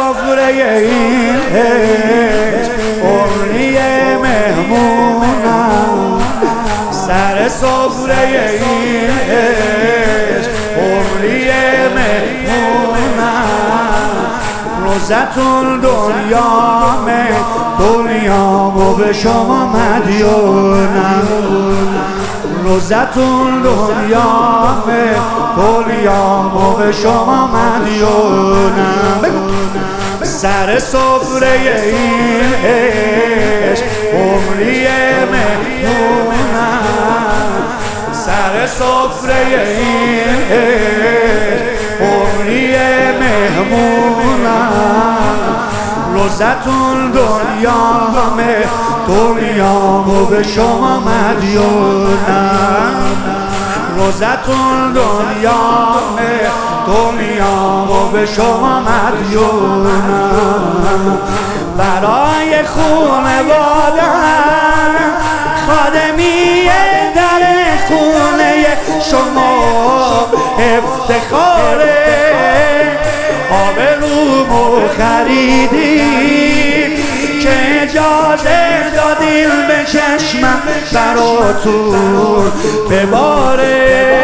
سفره این عشق عمری مهمونم، سر سفره این عشق عمری مهمونم. روزتون دنیامه، دنیامو به شما مدیونم. روزتون دنیامه، دنیامو به شما مدیونم. سر سفره این عشق عمری مهمونم، سر سفره این عشق عمری مهمونم. روزتون دنیامه، دنیامو به شما مدیونم. روزتون دنیامه، دنیامو به شما مدیونم. برای خونواده‌ام خادمی در خونه شما افتخاره. آبرومو خریدید که اجازه دادین به چشمم براتون بباره.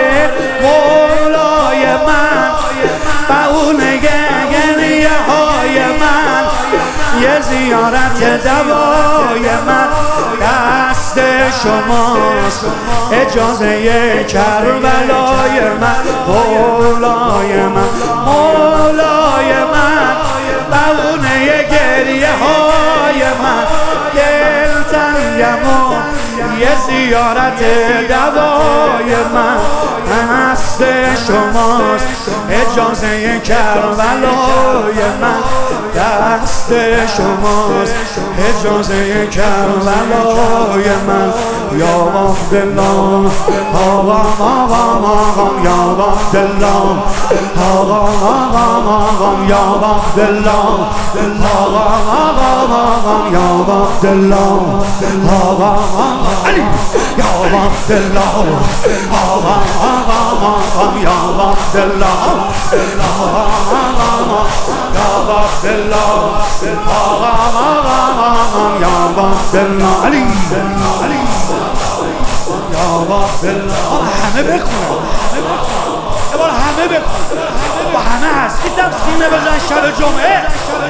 مولای من بهونه گریه های من، یه زیارت دوای من دست شماست. اجازه کربلای من، مولای من، مولای من، بهونه گریه های من، دلتنگم و یه زیارت دوای من دست شماست. اجازه کربلای من دست شماست. اجازه کربلای من. یا عبدالله آقام آقام آقام، یا عبدالله آقام آقام آقام، یا عبدالله آقام آقام آقام، یا عبدالله آقام علی، یا عبدالله آقام آقام آقام، یا عبدالله آقام آقام، یا عبدالله آقام آقام، یا عبدالله علی علی، یا عبدالله. همه بخونن، یه بار همه بخونن، با همه هست. دیدم سینه بزن شب جمعه.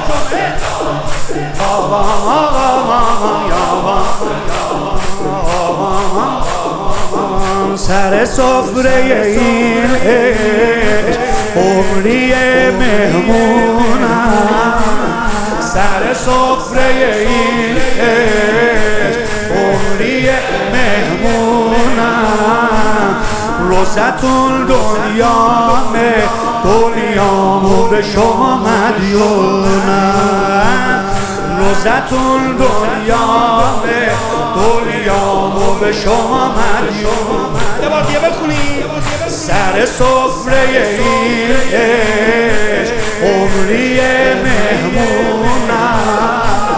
آقام آقام آقام، یا آقام. سر سفره این عشق عمری مهمونم، سر سفره این عشق عمری مهمونم. روزتون دنیامه، دنیامو به شما مدیونم. روزتون دنیامه، دنیامو به شما مدیونم. یه بار دیگه بخونی. سر سفره این عشق عمری مهمونم،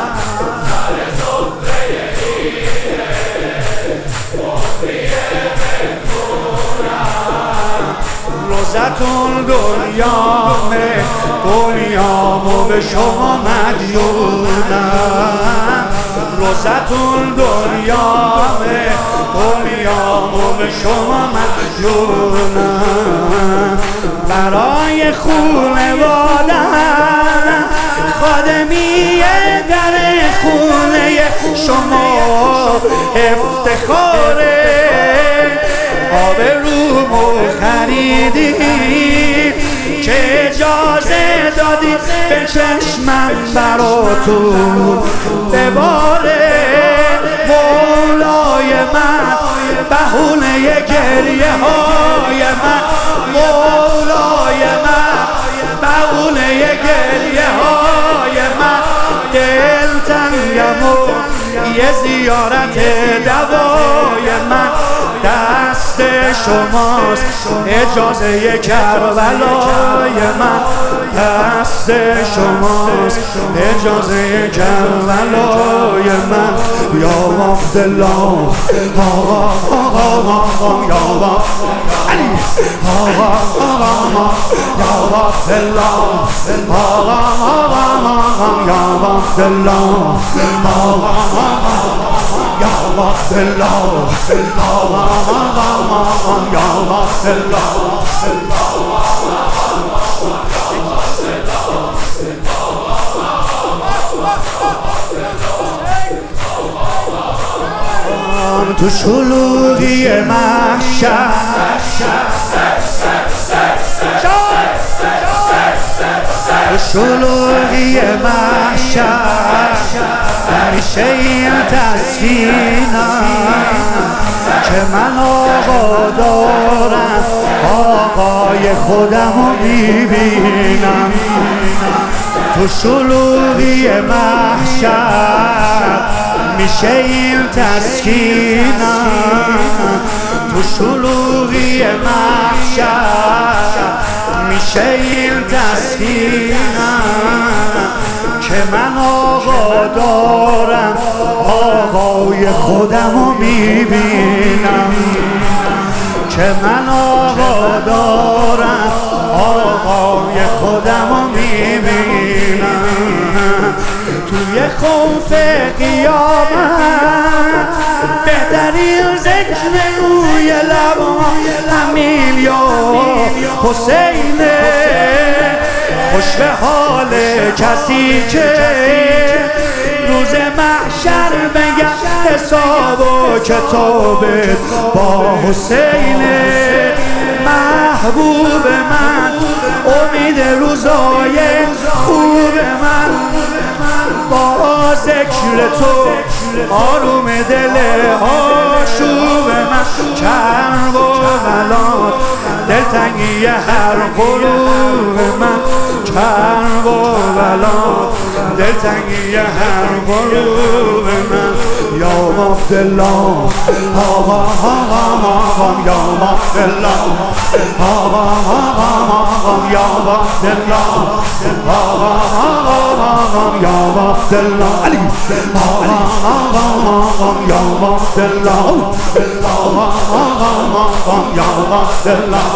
روزتون دنیامه، دنیامو به شما مدیونم. روزتون دنیامه، دنیامو به شما مدیونم. برای خونواده‌ام خادمی در خونه شما افتخاره. آبرومو خریدید که اجازه دادید به چشمم براتون بباره. مولای من بهونه گریه های من، مولای من بهونه گریه های من، دلتنگم و یه زیارت دوای من دست شماست. اجازه کربلای من دست شماست. اجازه کربلای من. یا عبدالله آقا آقا آقا، یا علی آقا یا عبدالله آقا یا عبدالله آقا یا عبدالله آقا یا عبدالله تو شلوغی محشر تو شلوغی محشر میشه این تسکینم که من آقا دارم آقای خودمو میبینم تو شلوغی محشر میشه این تسکینم تو شلوغی محشر میشه این تسکینم که من آقا دارم آقای خودمو میبینم که من آقا دارم آقای خودمو میبینم توی خوف قیامت بهترین ذکر روی لبا امین یا حسینه خوش به حال کسی که روز محشر بگم حساب و کتابت با حسینه محبوب من امید روزای خوب من با ذکر تو آروم دل آشوب من کرب و ملال دلتنگی هر غروب من کرب و ملال دلتنگی هر غروب من یا عبدالله آقا یا عبدالله آقا یا عبدالله آقا یا عبدالله علی آقا یا عبدالله آقا یا عبدالله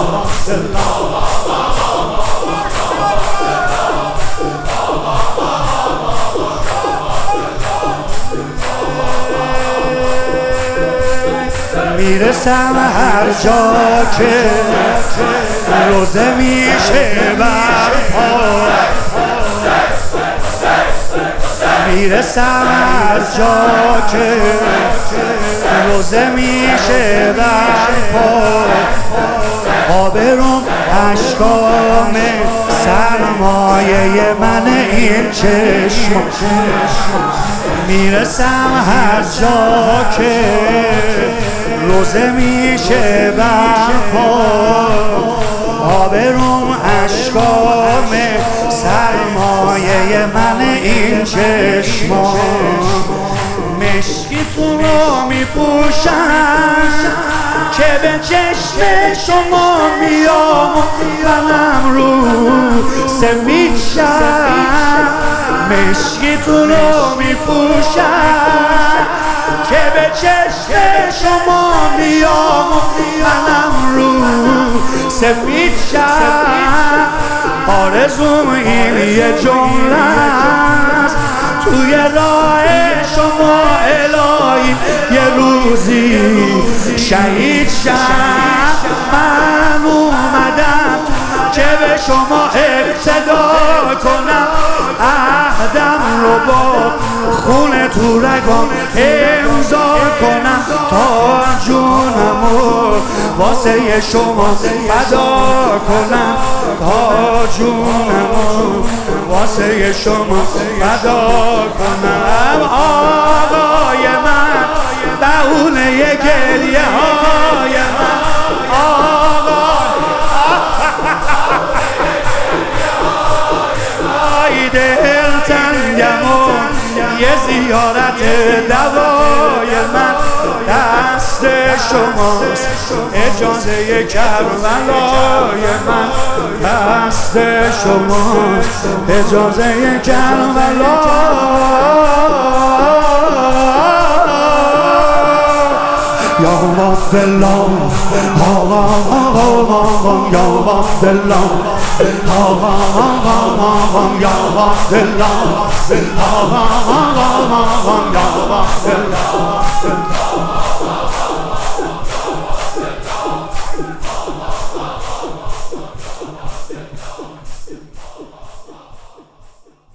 میرسم هر جا که روزه میشه برپا میرسم هر جا که روزه میشه برپا آبروم اشکام سرمایه من این چشم میرسم هر جا که روزه میشه برپا آبروم اشکام سرمایه من این چشما مشکیتون رو میپوشم که به چشم شما میام منم رو سفید شم مشکیتون رو میپوشم که به چشم شما میام منم رو سفید شم آرزوم این یه جمله است توی راه شما الهی یه روزی شهید شم من اومدم که به شما اقتدا کنم عهدم رو با خون تو رگام امضا کنم تا جونمو واسه شما فدا کنم تا جونمو واسه شما فدا کنم آقای من بهونه گریه های من آقا دلتنگم و یه زیارت دوای من دست شماست اجازه کربلای من دست شماست اجازه کربلا یا دلم آقا یا دلم آقا یا دلم آقا